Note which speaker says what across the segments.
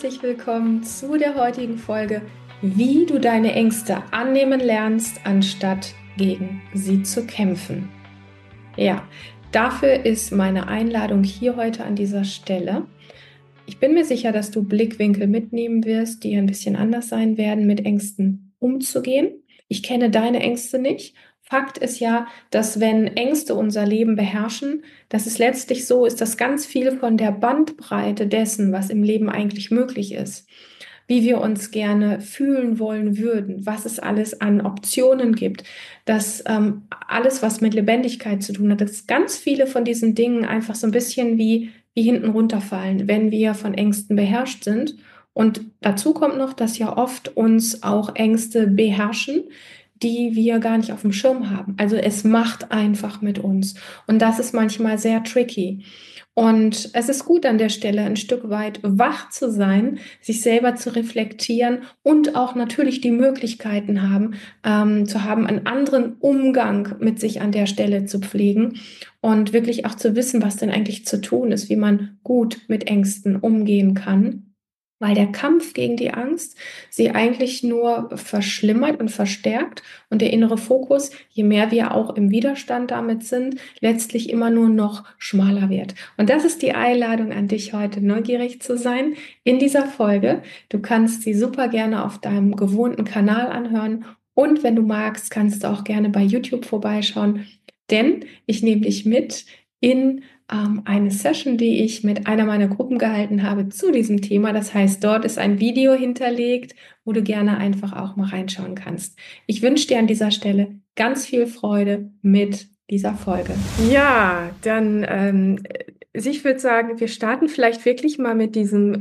Speaker 1: herzlich willkommen zu der heutigen Folge, wie du deine Ängste annehmen lernst, anstatt gegen sie zu kämpfen. Ja, dafür ist meine Einladung hier heute an dieser Stelle. Ich bin mir sicher, dass du Blickwinkel mitnehmen wirst, die ein bisschen anders sein werden, mit Ängsten umzugehen. Ich kenne deine Ängste nicht. Fakt ist ja, dass wenn Ängste unser Leben beherrschen, dass es letztlich so ist, dass ganz viel von der Bandbreite dessen, was im Leben eigentlich möglich ist, wie wir uns gerne fühlen wollen würden, was es alles an Optionen gibt, dass alles, was mit Lebendigkeit zu tun hat, dass ganz viele von diesen Dingen einfach so ein bisschen wie hinten runterfallen, wenn wir von Ängsten beherrscht sind. Und dazu kommt noch, dass ja oft uns auch Ängste beherrschen, die wir gar nicht auf dem Schirm haben. Also es macht einfach mit uns. Und das ist manchmal sehr tricky. Und es ist gut an der Stelle ein Stück weit wach zu sein, sich selber zu reflektieren und auch natürlich die Möglichkeiten zu haben, einen anderen Umgang mit sich an der Stelle zu pflegen und wirklich auch zu wissen, was denn eigentlich zu tun ist, wie man gut mit Ängsten umgehen kann. Weil der Kampf gegen die Angst sie eigentlich nur verschlimmert und verstärkt und der innere Fokus, je mehr wir auch im Widerstand damit sind, letztlich immer nur noch schmaler wird. Und das ist die Einladung an dich heute, neugierig zu sein in dieser Folge. Du kannst sie super gerne auf deinem gewohnten Kanal anhören und wenn du magst, kannst du auch gerne bei YouTube vorbeischauen, denn ich nehme dich mit in eine Session, die ich mit einer meiner Gruppen gehalten habe zu diesem Thema. Das heißt, dort ist ein Video hinterlegt, wo du gerne einfach auch mal reinschauen kannst. Ich wünsche dir an dieser Stelle ganz viel Freude mit dieser Folge. Ja, dann, ich würde sagen, wir starten vielleicht wirklich mal mit diesem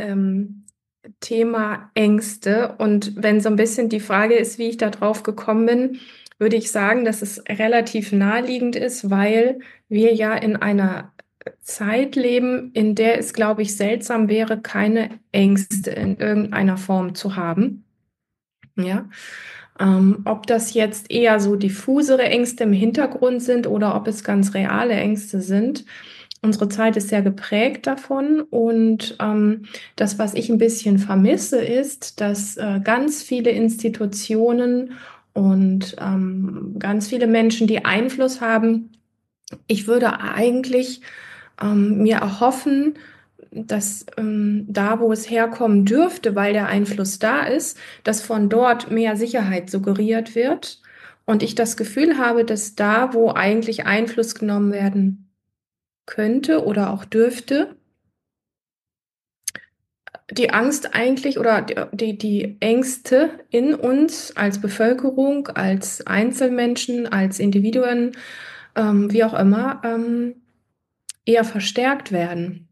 Speaker 1: Thema Ängste. Und wenn so ein bisschen die Frage ist, wie ich da drauf gekommen bin, würde ich sagen, dass es relativ naheliegend ist, weil wir ja in einer Zeit leben, in der es, glaube ich, seltsam wäre, keine Ängste in irgendeiner Form zu haben. Ja, ob das jetzt eher so diffusere Ängste im Hintergrund sind oder ob es ganz reale Ängste sind. Unsere Zeit ist sehr geprägt davon und das, was ich ein bisschen vermisse, ist, dass ganz viele Institutionen und ganz viele Menschen, die Einfluss haben, ich würde eigentlich mir erhoffen, dass da, wo es herkommen dürfte, weil der Einfluss da ist, dass von dort mehr Sicherheit suggeriert wird und ich das Gefühl habe, dass da, wo eigentlich Einfluss genommen werden könnte oder auch dürfte, die Angst eigentlich oder die Ängste in uns als Bevölkerung, als Einzelmenschen, als Individuen, wie auch immer, eher verstärkt werden.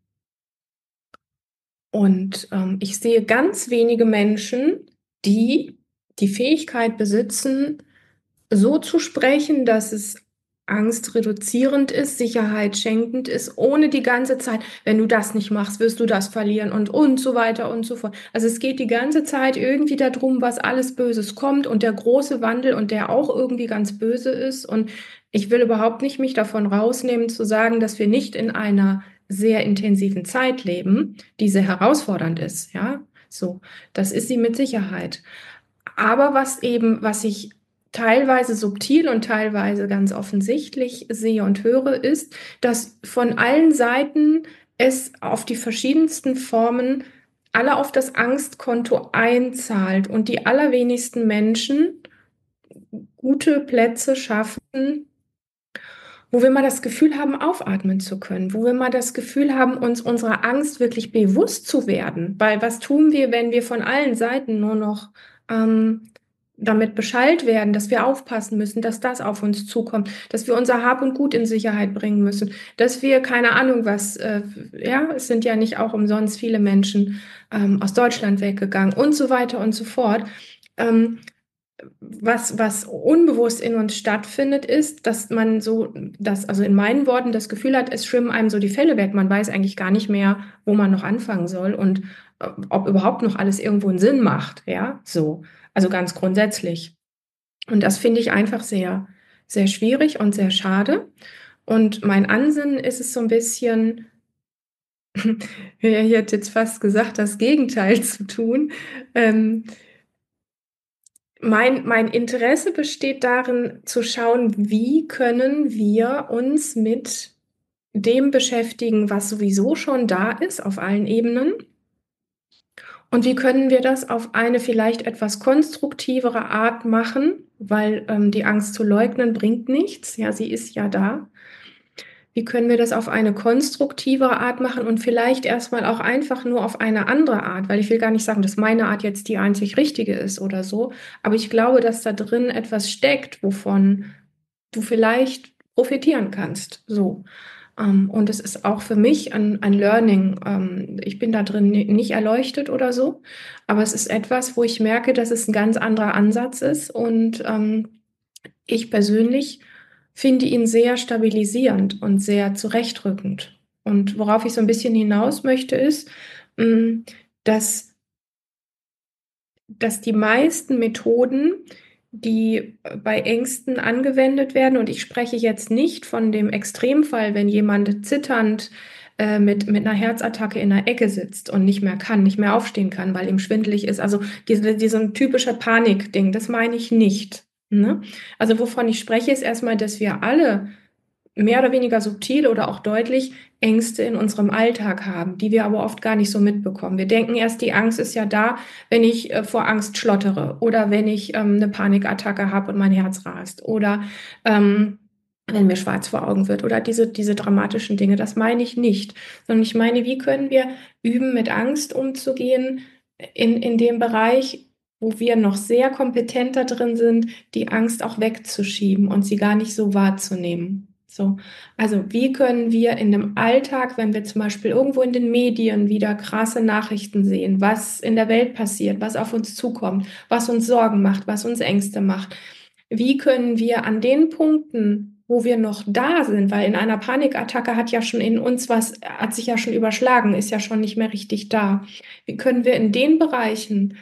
Speaker 1: Und ich sehe ganz wenige Menschen, die die Fähigkeit besitzen, so zu sprechen, dass es angstreduzierend ist, Sicherheit schenkend ist, ohne die ganze Zeit, wenn du das nicht machst, wirst du das verlieren und so weiter und so fort. Also es geht die ganze Zeit irgendwie darum, was alles Böses kommt und der große Wandel und der auch irgendwie ganz böse ist. Und ich will überhaupt nicht mich davon rausnehmen, zu sagen, dass wir nicht in einer sehr intensiven Zeit leben, die sehr herausfordernd ist. Ja, so, das ist sie mit Sicherheit. Aber was ich teilweise subtil und teilweise ganz offensichtlich sehe und höre, ist, dass von allen Seiten es auf die verschiedensten Formen alle auf das Angstkonto einzahlt und die allerwenigsten Menschen gute Plätze schaffen, wo wir mal das Gefühl haben, aufatmen zu können, wo wir mal das Gefühl haben, uns unserer Angst wirklich bewusst zu werden. Weil was tun wir, wenn wir von allen Seiten nur noch damit beschallt werden, dass wir aufpassen müssen, dass das auf uns zukommt, dass wir unser Hab und Gut in Sicherheit bringen müssen, dass wir keine Ahnung was, ja, es sind ja nicht auch umsonst viele Menschen aus Deutschland weggegangen und so weiter und so fort. Was unbewusst in uns stattfindet, ist, dass man also in meinen Worten das Gefühl hat, es schwimmen einem so die Fälle weg. Man weiß eigentlich gar nicht mehr, wo man noch anfangen soll und ob überhaupt noch alles irgendwo einen Sinn macht. Ja, so. Also ganz grundsätzlich. Und das finde ich einfach sehr, sehr schwierig und sehr schade. Und mein Ansinnen ist es so ein bisschen, Ja, ich hätte jetzt fast gesagt, das Gegenteil zu tun. Ähm, mein Interesse besteht darin, zu schauen, wie können wir uns mit dem beschäftigen, was sowieso schon da ist auf allen Ebenen. Und wie können wir das auf eine vielleicht etwas konstruktivere Art machen, weil die Angst zu leugnen bringt nichts. Ja, sie ist ja da. Wie können wir das auf eine konstruktivere Art machen und vielleicht erstmal auch einfach nur auf eine andere Art, weil ich will gar nicht sagen, dass meine Art jetzt die einzig richtige ist oder so, aber ich glaube, dass da drin etwas steckt, wovon du vielleicht profitieren kannst. So. Und es ist auch für mich ein Learning. Ich bin da drin nicht erleuchtet oder so, aber es ist etwas, wo ich merke, dass es ein ganz anderer Ansatz ist und ich persönlich finde ihn sehr stabilisierend und sehr zurechtrückend. Und worauf ich so ein bisschen hinaus möchte, ist, mh, dass, dass die meisten Methoden, die bei Ängsten angewendet werden, und ich spreche jetzt nicht von dem Extremfall, wenn jemand zitternd mit einer Herzattacke in einer Ecke sitzt und nicht mehr kann, nicht mehr aufstehen kann, weil ihm schwindelig ist. Also diese typische Panikding, das meine ich nicht. Ne? Also wovon ich spreche, ist erstmal, dass wir alle mehr oder weniger subtil oder auch deutlich Ängste in unserem Alltag haben, die wir aber oft gar nicht so mitbekommen. Wir denken erst, die Angst ist ja da, wenn ich vor Angst schlottere oder wenn ich eine Panikattacke habe und mein Herz rast oder wenn mir schwarz vor Augen wird oder diese dramatischen Dinge. Das meine ich nicht, sondern ich meine, wie können wir üben, mit Angst umzugehen in dem Bereich, wo wir noch sehr kompetent da drin sind, die Angst auch wegzuschieben und sie gar nicht so wahrzunehmen. So, also wie können wir in dem Alltag, wenn wir zum Beispiel irgendwo in den Medien wieder krasse Nachrichten sehen, was in der Welt passiert, was auf uns zukommt, was uns Sorgen macht, was uns Ängste macht, wie können wir an den Punkten, wo wir noch da sind, weil in einer Panikattacke hat ja schon in uns was, hat sich ja schon überschlagen, ist ja schon nicht mehr richtig da. Wie können wir in den Bereichen,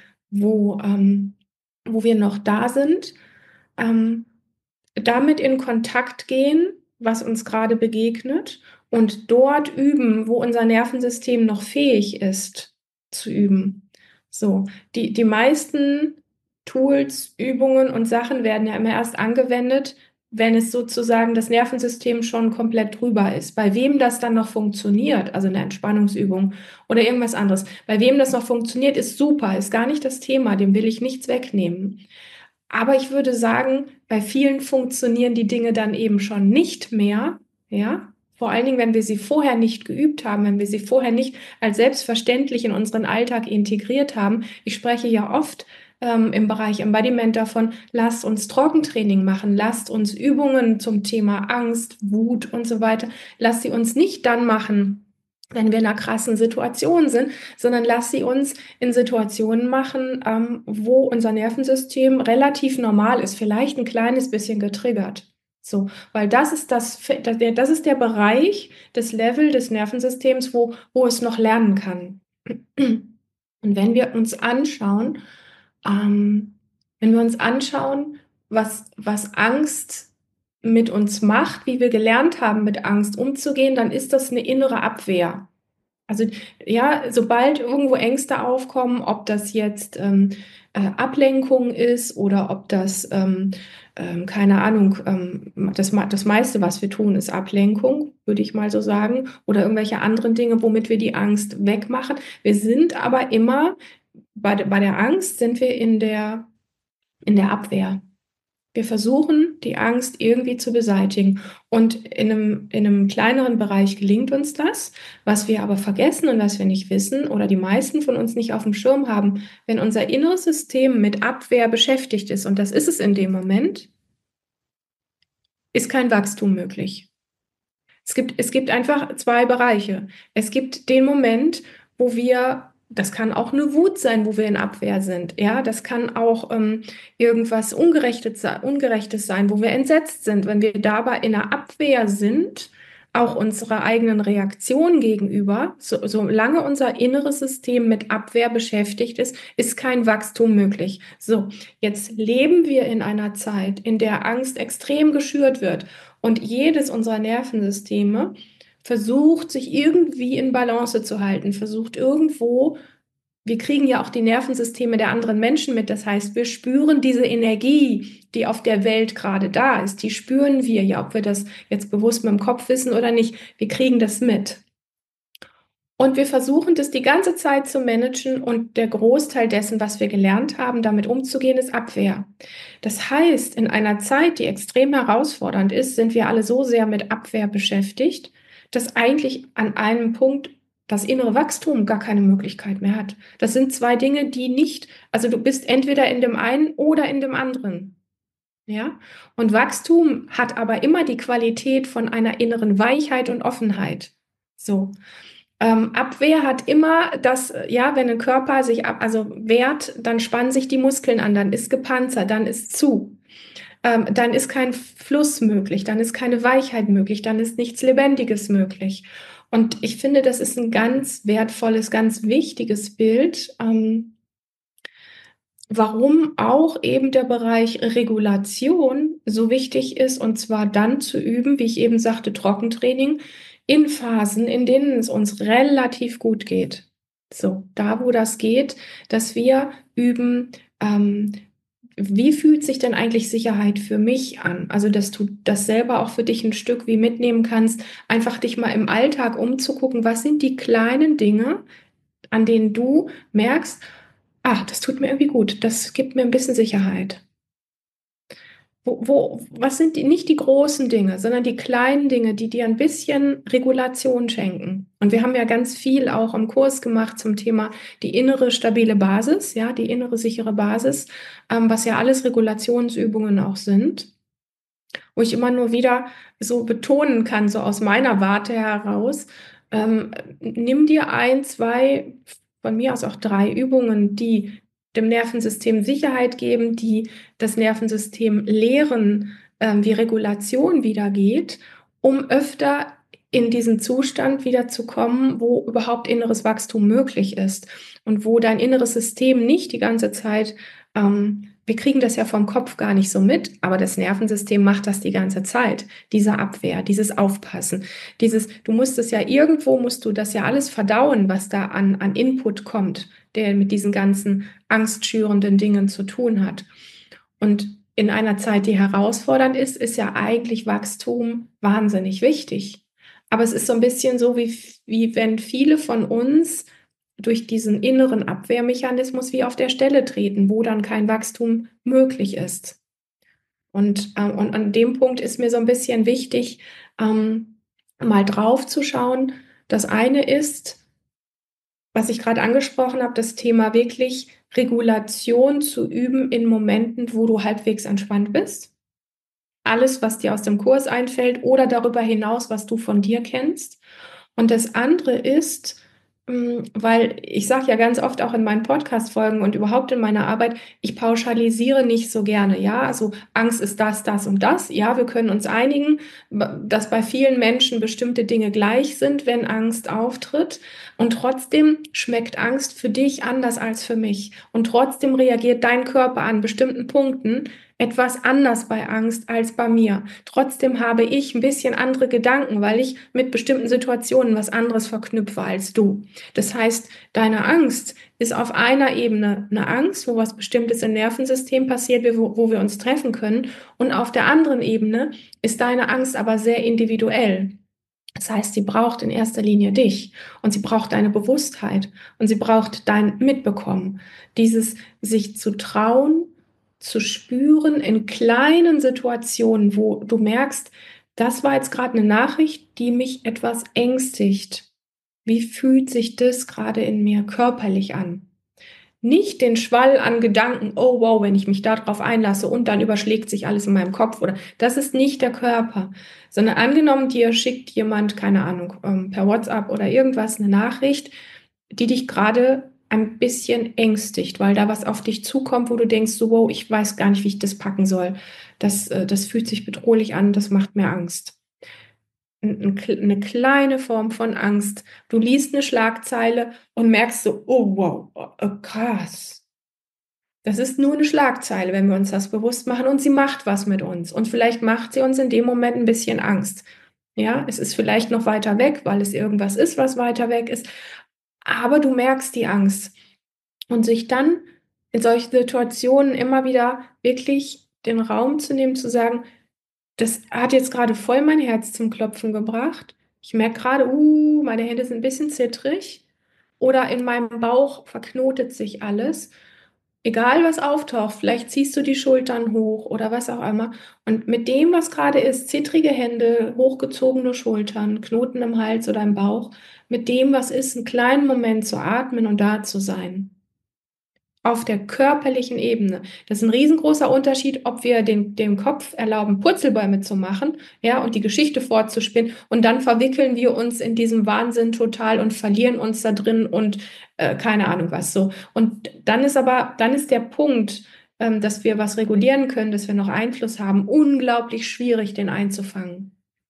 Speaker 1: wo wir noch da sind, ähm, damit in Kontakt gehen, was uns gerade begegnet und dort üben, wo unser Nervensystem noch fähig ist zu üben. So, die meisten Tools, Übungen und Sachen werden ja immer erst angewendet, wenn es sozusagen das Nervensystem schon komplett drüber ist. Bei wem das dann noch funktioniert, also eine Entspannungsübung oder irgendwas anderes, bei wem das noch funktioniert, ist super, ist gar nicht das Thema, dem will ich nichts wegnehmen. Aber ich würde sagen, bei vielen funktionieren die Dinge dann eben schon nicht mehr, ja. Vor allen Dingen, wenn wir sie vorher nicht geübt haben, wenn wir sie vorher nicht als selbstverständlich in unseren Alltag integriert haben. Ich spreche ja oft im Bereich Embodiment davon, lasst uns Trockentraining machen, lasst uns Übungen zum Thema Angst, Wut und so weiter, lasst sie uns nicht dann machen, wenn wir in einer krassen Situation sind, sondern lass sie uns in Situationen machen, wo unser Nervensystem relativ normal ist, vielleicht ein kleines bisschen getriggert. So, weil das ist der Bereich, das Level des Nervensystems, wo es noch lernen kann. Und wenn wir uns anschauen, was Angst mit uns macht, wie wir gelernt haben, mit Angst umzugehen, dann ist das eine innere Abwehr. Also ja, sobald irgendwo Ängste aufkommen, ob das jetzt Ablenkung ist oder ob das, keine Ahnung, das meiste, was wir tun, ist Ablenkung, würde ich mal so sagen, oder irgendwelche anderen Dinge, womit wir die Angst wegmachen. Wir sind aber immer, bei der Angst sind wir in der Abwehr. Wir versuchen, die Angst irgendwie zu beseitigen. Und in einem kleineren Bereich gelingt uns das. Was wir aber vergessen und was wir nicht wissen oder die meisten von uns nicht auf dem Schirm haben, wenn unser inneres System mit Abwehr beschäftigt ist, und das ist es in dem Moment, ist kein Wachstum möglich. Es gibt einfach zwei Bereiche. Es gibt den Moment, das kann auch eine Wut sein, wo wir in Abwehr sind. Ja, das kann auch irgendwas Ungerechtes sein, wo wir entsetzt sind. Wenn wir dabei in einer Abwehr sind, auch unserer eigenen Reaktion gegenüber, solange unser inneres System mit Abwehr beschäftigt ist, ist kein Wachstum möglich. So, jetzt leben wir in einer Zeit, in der Angst extrem geschürt wird. Und jedes unserer Nervensysteme versucht, sich irgendwie in Balance zu halten, versucht irgendwo, wir kriegen ja auch die Nervensysteme der anderen Menschen mit. Das heißt, wir spüren diese Energie, die auf der Welt gerade da ist. Die spüren wir ja, ob wir das jetzt bewusst mit dem Kopf wissen oder nicht. Wir kriegen das mit. Und wir versuchen das die ganze Zeit zu managen und der Großteil dessen, was wir gelernt haben, damit umzugehen, ist Abwehr. Das heißt, in einer Zeit, die extrem herausfordernd ist, sind wir alle so sehr mit Abwehr beschäftigt, dass eigentlich an einem Punkt das innere Wachstum gar keine Möglichkeit mehr hat. Das sind zwei Dinge, die nicht, also du bist entweder in dem einen oder in dem anderen. Ja? Und Wachstum hat aber immer die Qualität von einer inneren Weichheit und Offenheit. So. Abwehr hat immer das, ja, wenn ein Körper sich also wehrt, dann spannen sich die Muskeln an, dann ist gepanzert, dann ist zu. Dann ist kein Fluss möglich, dann ist keine Weichheit möglich, dann ist nichts Lebendiges möglich. Und ich finde, das ist ein ganz wertvolles, ganz wichtiges Bild, warum auch eben der Bereich Regulation so wichtig ist, und zwar dann zu üben, wie ich eben sagte, Trockentraining, in Phasen, in denen es uns relativ gut geht. So, da wo das geht, dass wir üben, wie fühlt sich denn eigentlich Sicherheit für mich an? Also, dass du das selber auch für dich ein Stück wie mitnehmen kannst, einfach dich mal im Alltag umzugucken, was sind die kleinen Dinge, an denen du merkst, ach, das tut mir irgendwie gut, das gibt mir ein bisschen Sicherheit. Was sind die, nicht die großen Dinge, sondern die kleinen Dinge, die dir ein bisschen Regulation schenken? Und wir haben ja ganz viel auch im Kurs gemacht zum Thema die innere stabile Basis, ja, die innere sichere Basis, was ja alles Regulationsübungen auch sind, wo ich immer nur wieder so betonen kann, so aus meiner Warte heraus, nimm dir ein, zwei, von mir aus auch drei Übungen, die dem Nervensystem Sicherheit geben, die das Nervensystem lehren, wie Regulation wieder geht, um öfter in diesen Zustand wieder zu kommen, wo überhaupt inneres Wachstum möglich ist und wo dein inneres System nicht die ganze Zeit, wir kriegen das ja vom Kopf gar nicht so mit, aber das Nervensystem macht das die ganze Zeit. Diese Abwehr, dieses Aufpassen, du musst es ja irgendwo, musst du das ja alles verdauen, was da an Input kommt, der mit diesen ganzen angstschürenden Dingen zu tun hat. Und in einer Zeit, die herausfordernd ist ja eigentlich Wachstum wahnsinnig wichtig. Aber es ist so ein bisschen so, wie wenn viele von uns durch diesen inneren Abwehrmechanismus wie auf der Stelle treten, wo dann kein Wachstum möglich ist. Und an dem Punkt ist mir so ein bisschen wichtig, mal drauf zu schauen. Das eine ist, was ich gerade angesprochen habe, das Thema wirklich Regulation zu üben in Momenten, wo du halbwegs entspannt bist. Alles, was dir aus dem Kurs einfällt oder darüber hinaus, was du von dir kennst. Und das andere ist, weil ich sage ja ganz oft auch in meinen Podcast-Folgen und überhaupt in meiner Arbeit, ich pauschalisiere nicht so gerne. Ja, also Angst ist das, das und das. Ja, wir können uns einigen, dass bei vielen Menschen bestimmte Dinge gleich sind, wenn Angst auftritt. Und trotzdem schmeckt Angst für dich anders als für mich. Und trotzdem reagiert dein Körper an bestimmten Punkten etwas anders bei Angst als bei mir. Trotzdem habe ich ein bisschen andere Gedanken, weil ich mit bestimmten Situationen was anderes verknüpfe als du. Das heißt, deine Angst ist auf einer Ebene eine Angst, wo was Bestimmtes im Nervensystem passiert, wo wir uns treffen können. Und auf der anderen Ebene ist deine Angst aber sehr individuell. Das heißt, sie braucht in erster Linie dich und sie braucht deine Bewusstheit und sie braucht dein Mitbekommen. Dieses sich zu trauen, zu spüren in kleinen Situationen, wo du merkst, das war jetzt gerade eine Nachricht, die mich etwas ängstigt. Wie fühlt sich das gerade in mir körperlich an? Nicht den Schwall an Gedanken, oh wow, wenn ich mich darauf einlasse und dann überschlägt sich alles in meinem Kopf oder das ist nicht der Körper, sondern angenommen, dir schickt jemand, keine Ahnung, per WhatsApp oder irgendwas eine Nachricht, die dich gerade ein bisschen ängstigt, weil da was auf dich zukommt, wo du denkst, so wow, ich weiß gar nicht, wie ich das packen soll. Das fühlt sich bedrohlich an, das macht mir Angst. Eine kleine Form von Angst. Du liest eine Schlagzeile und merkst so, oh wow, krass. Das ist nur eine Schlagzeile, wenn wir uns das bewusst machen und sie macht was mit uns. Und vielleicht macht sie uns in dem Moment ein bisschen Angst. Ja, es ist vielleicht noch weiter weg, weil es irgendwas ist, was weiter weg ist, aber du merkst die Angst. Und sich dann in solchen Situationen immer wieder wirklich den Raum zu nehmen, zu sagen, das hat jetzt gerade voll mein Herz zum Klopfen gebracht. Ich merke gerade, meine Hände sind ein bisschen zittrig oder in meinem Bauch verknotet sich alles. Egal was auftaucht, vielleicht ziehst du die Schultern hoch oder was auch immer. Und mit dem, was gerade ist, zittrige Hände, hochgezogene Schultern, Knoten im Hals oder im Bauch, mit dem, was ist, einen kleinen Moment zu atmen und da zu sein. Auf der körperlichen Ebene. Das ist ein riesengroßer Unterschied, ob wir dem Kopf erlauben, Purzelbäume zu machen, ja, und die Geschichte fortzuspinnen. Und dann verwickeln wir uns in diesem Wahnsinn total und verlieren uns da drin und keine Ahnung was so. Und dann ist der Punkt, dass wir was regulieren können, dass wir noch Einfluss haben, unglaublich schwierig, den einzufangen.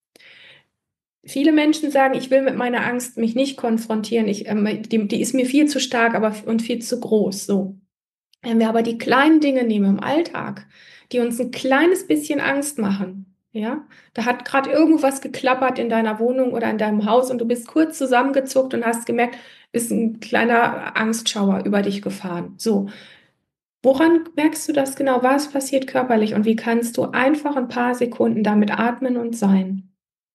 Speaker 1: Viele Menschen sagen, ich will mit meiner Angst mich nicht konfrontieren. Die ist mir viel zu stark, und viel zu groß. So. Wenn wir aber die kleinen Dinge nehmen im Alltag, die uns ein kleines bisschen Angst machen, ja, da hat gerade irgendwas geklappert in deiner Wohnung oder in deinem Haus und du bist kurz zusammengezuckt und hast gemerkt, ist ein kleiner Angstschauer über dich gefahren. So, woran merkst du das genau? Was passiert körperlich und wie kannst du einfach ein paar Sekunden damit atmen und sein?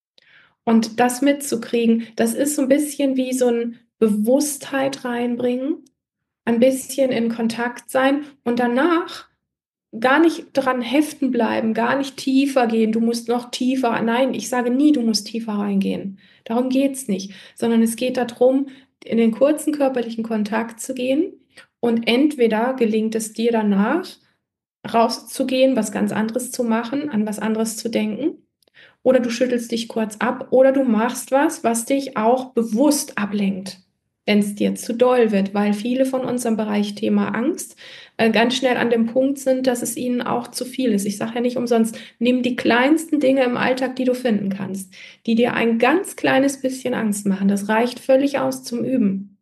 Speaker 1: Und das mitzukriegen, das ist so ein bisschen wie so ein Bewusstheit reinbringen, ein bisschen in Kontakt sein und danach gar nicht dran heften bleiben, gar nicht tiefer gehen, du musst noch tiefer. Nein, ich sage nie, du musst tiefer reingehen. Darum geht's nicht, sondern es geht darum, in den kurzen körperlichen Kontakt zu gehen und entweder gelingt es dir danach, rauszugehen, was ganz anderes zu machen, an was anderes zu denken, oder du schüttelst dich kurz ab oder du machst was, was dich auch bewusst ablenkt, wenn es dir zu doll wird, weil viele von uns im Bereich Thema Angst ganz schnell an dem Punkt sind, dass es ihnen auch zu viel ist. Ich sage ja nicht umsonst, nimm die kleinsten Dinge im Alltag, die du finden kannst, die dir ein ganz kleines bisschen Angst machen. Das reicht völlig aus zum Üben.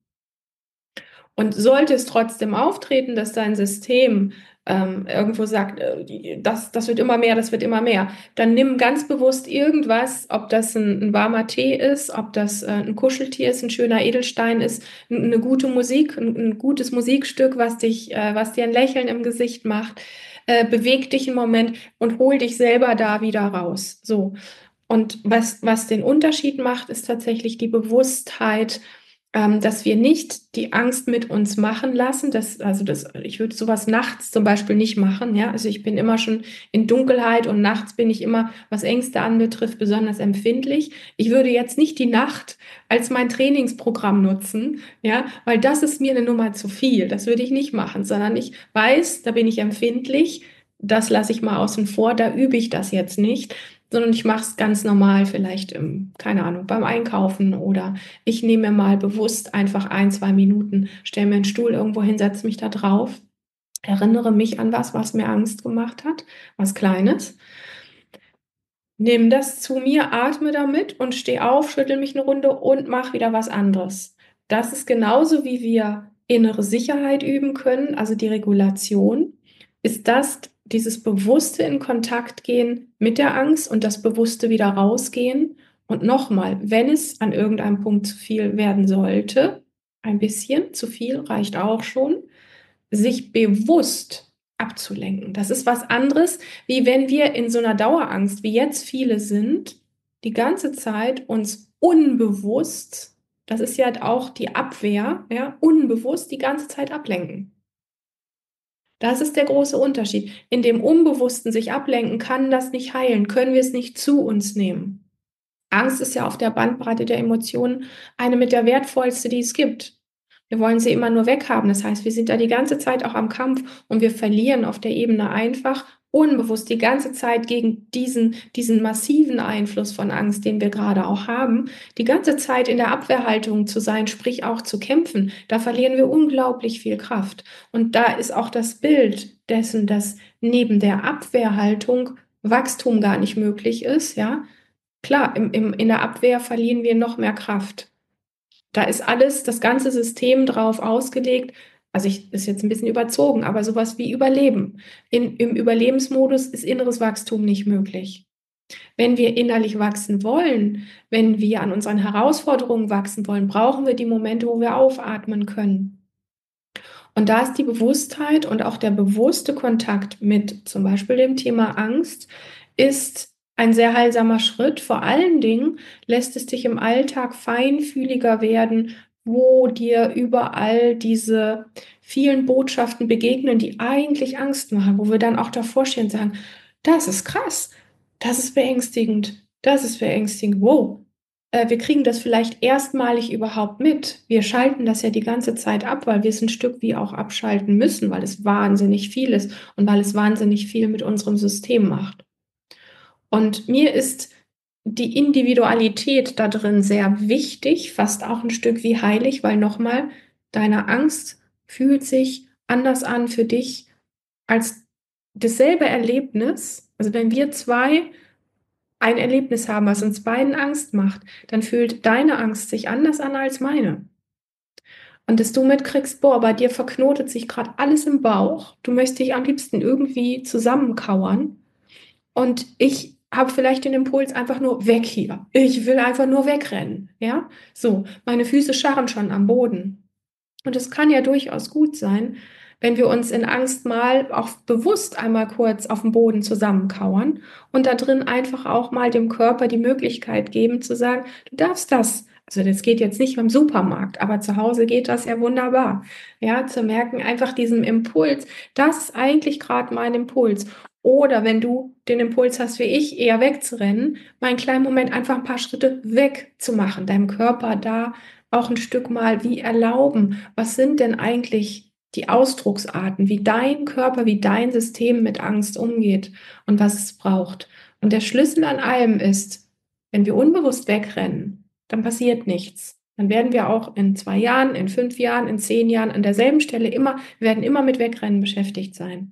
Speaker 1: Und sollte es trotzdem auftreten, dass dein System irgendwo sagt, das wird immer mehr, das wird immer mehr, dann nimm ganz bewusst irgendwas, ob das ein warmer Tee ist, ob das ein Kuscheltier ist, ein schöner Edelstein ist, eine gute Musik, ein gutes Musikstück, was dir ein Lächeln im Gesicht macht. Beweg dich einen Moment und hol dich selber da wieder raus. So. Und was den Unterschied macht, ist tatsächlich die Bewusstheit, dass wir nicht die Angst mit uns machen lassen. Ich würde sowas nachts zum Beispiel nicht machen. Ja, also ich bin immer schon in Dunkelheit und nachts bin ich immer, was Ängste anbetrifft, besonders empfindlich. Ich würde jetzt nicht die Nacht als mein Trainingsprogramm nutzen, ja, weil das ist mir eine Nummer zu viel. Das würde ich nicht machen, sondern ich weiß, da bin ich empfindlich. Das lasse ich mal außen vor, da übe ich das jetzt nicht, sondern ich mache es ganz normal, vielleicht keine Ahnung, beim Einkaufen oder ich nehme mir mal bewusst einfach 1, 2 Minuten, stelle mir einen Stuhl irgendwo hin, setze mich da drauf, erinnere mich an was mir Angst gemacht hat, was Kleines, nehme das zu mir, atme damit und stehe auf, schüttel mich eine Runde und mache wieder was anderes. Das ist genauso, wie wir innere Sicherheit üben können, also die Regulation, ist das dieses bewusste in Kontakt gehen mit der Angst und das bewusste wieder rausgehen. Und nochmal, wenn es an irgendeinem Punkt zu viel werden sollte, ein bisschen zu viel reicht auch schon, sich bewusst abzulenken. Das ist was anderes, wie wenn wir in so einer Dauerangst, wie jetzt viele sind, die ganze Zeit uns unbewusst, das ist ja auch die Abwehr, ja, unbewusst die ganze Zeit ablenken. Das ist der große Unterschied. In dem Unbewussten sich ablenken kann das nicht heilen, können wir es nicht zu uns nehmen. Angst ist ja auf der Bandbreite der Emotionen eine mit der wertvollste, die es gibt. Wir wollen sie immer nur weghaben. Das heißt, wir sind da die ganze Zeit auch am Kampf und wir verlieren auf der Ebene einfach unbewusst die ganze Zeit gegen diesen massiven Einfluss von Angst, den wir gerade auch haben, die ganze Zeit in der Abwehrhaltung zu sein, sprich auch zu kämpfen. Da verlieren wir unglaublich viel Kraft. Und da ist auch das Bild dessen, dass neben der Abwehrhaltung Wachstum gar nicht möglich ist, ja. Klar, in der Abwehr verlieren wir noch mehr Kraft. Da ist alles, das ganze System drauf ausgelegt. Also ist jetzt ein bisschen überzogen, aber sowas wie Überleben. Im Überlebensmodus ist inneres Wachstum nicht möglich. Wenn wir innerlich wachsen wollen, wenn wir an unseren Herausforderungen wachsen wollen, brauchen wir die Momente, wo wir aufatmen können. Und da ist die Bewusstheit und auch der bewusste Kontakt mit zum Beispiel dem Thema Angst ist ein sehr heilsamer Schritt. Vor allen Dingen lässt es dich im Alltag feinfühliger werden, wo dir überall diese vielen Botschaften begegnen, die eigentlich Angst machen, wo wir dann auch davor stehen und sagen, das ist krass, das ist beängstigend, wow. Wir kriegen das vielleicht erstmalig überhaupt mit. Wir schalten das ja die ganze Zeit ab, weil wir es ein Stück wie auch abschalten müssen, weil es wahnsinnig viel ist und weil es wahnsinnig viel mit unserem System macht. Und mir ist die Individualität da drin sehr wichtig, fast auch ein Stück wie heilig, weil nochmal, deine Angst fühlt sich anders an für dich als dasselbe Erlebnis. Also wenn wir zwei ein Erlebnis haben, was uns beiden Angst macht, dann fühlt deine Angst sich anders an als meine. Und dass du mitkriegst, boah, bei dir verknotet sich gerade alles im Bauch. Du möchtest dich am liebsten irgendwie zusammenkauern. Und ich habe vielleicht den Impuls einfach nur weg hier. Ich will einfach nur wegrennen. Ja, so, meine Füße scharren schon am Boden. Und es kann ja durchaus gut sein, wenn wir uns in Angst mal auch bewusst einmal kurz auf dem Boden zusammenkauern und da drin einfach auch mal dem Körper die Möglichkeit geben zu sagen, du darfst das. Also das geht jetzt nicht beim Supermarkt, aber zu Hause geht das ja wunderbar. Ja, zu merken, einfach diesen Impuls, das ist eigentlich gerade mein Impuls. Oder wenn du den Impuls hast, wie ich, eher wegzurennen, mal einen kleinen Moment einfach ein paar Schritte wegzumachen, deinem Körper da auch ein Stück mal wie erlauben, was sind denn eigentlich die Ausdrucksarten, wie dein Körper, wie dein System mit Angst umgeht und was es braucht. Und der Schlüssel an allem ist, wenn wir unbewusst wegrennen, dann passiert nichts. Dann werden wir auch in 2 Jahren, in 5 Jahren, in 10 Jahren an derselben Stelle werden immer mit Wegrennen beschäftigt sein.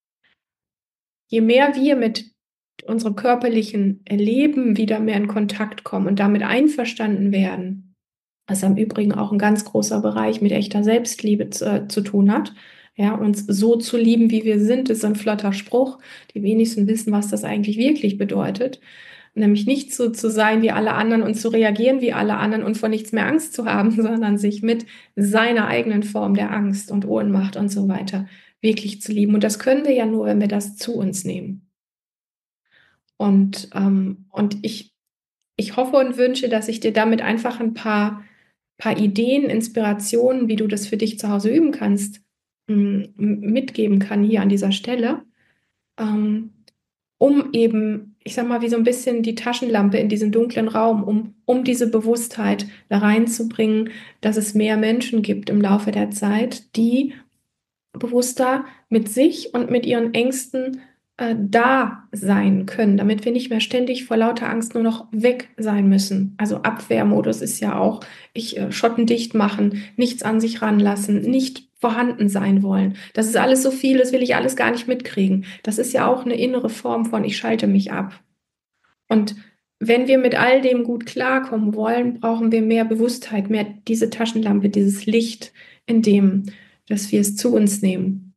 Speaker 1: Je mehr wir mit unserem körperlichen Leben wieder mehr in Kontakt kommen und damit einverstanden werden, was im Übrigen auch ein ganz großer Bereich mit echter Selbstliebe zu tun hat. Ja, uns so zu lieben, wie wir sind, ist ein flotter Spruch. Die wenigsten wissen, was das eigentlich wirklich bedeutet. Nämlich nicht so zu sein wie alle anderen und zu reagieren wie alle anderen und vor nichts mehr Angst zu haben, sondern sich mit seiner eigenen Form der Angst und Ohnmacht und so weiter wirklich zu lieben. Und das können wir ja nur, wenn wir das zu uns nehmen. Und ich hoffe und wünsche, dass ich dir damit einfach ein paar Ideen, Inspirationen, wie du das für dich zu Hause üben kannst, mitgeben kann hier an dieser Stelle, um eben, ich sag mal, wie so ein bisschen die Taschenlampe in diesen dunklen Raum, um diese Bewusstheit da reinzubringen, dass es mehr Menschen gibt im Laufe der Zeit, die bewusster mit sich und mit ihren Ängsten da sein können, damit wir nicht mehr ständig vor lauter Angst nur noch weg sein müssen. Also Abwehrmodus ist ja auch, Schotten dicht machen, nichts an sich ranlassen, nicht vorhanden sein wollen. Das ist alles so viel, das will ich alles gar nicht mitkriegen. Das ist ja auch eine innere Form von, ich schalte mich ab. Und wenn wir mit all dem gut klarkommen wollen, brauchen wir mehr Bewusstheit, mehr diese Taschenlampe, dieses Licht in dem, dass wir es zu uns nehmen.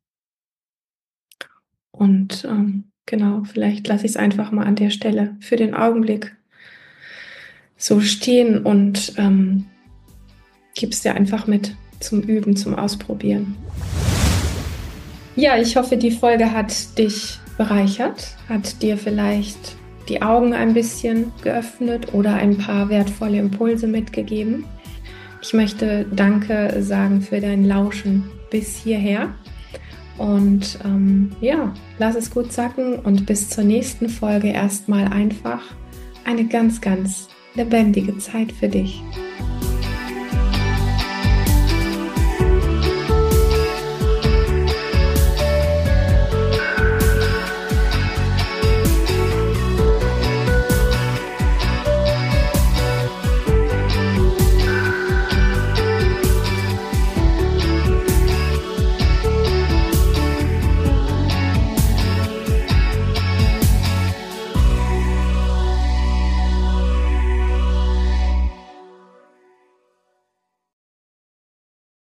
Speaker 1: Und genau, vielleicht lasse ich es einfach mal an der Stelle für den Augenblick so stehen und gebe es dir einfach mit zum Üben, zum Ausprobieren. Ja, ich hoffe, die Folge hat dich bereichert, hat dir vielleicht die Augen ein bisschen geöffnet oder ein paar wertvolle Impulse mitgegeben. Ich möchte Danke sagen für dein Lauschen bis hierher. Und ja, lass es gut sacken und bis zur nächsten Folge erstmal einfach eine ganz, ganz lebendige Zeit für dich.